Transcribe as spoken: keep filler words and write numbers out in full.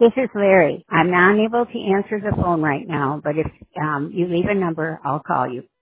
This is Larry. I'm not able to answer the phone right now, but if um, you leave a number, I'll call you.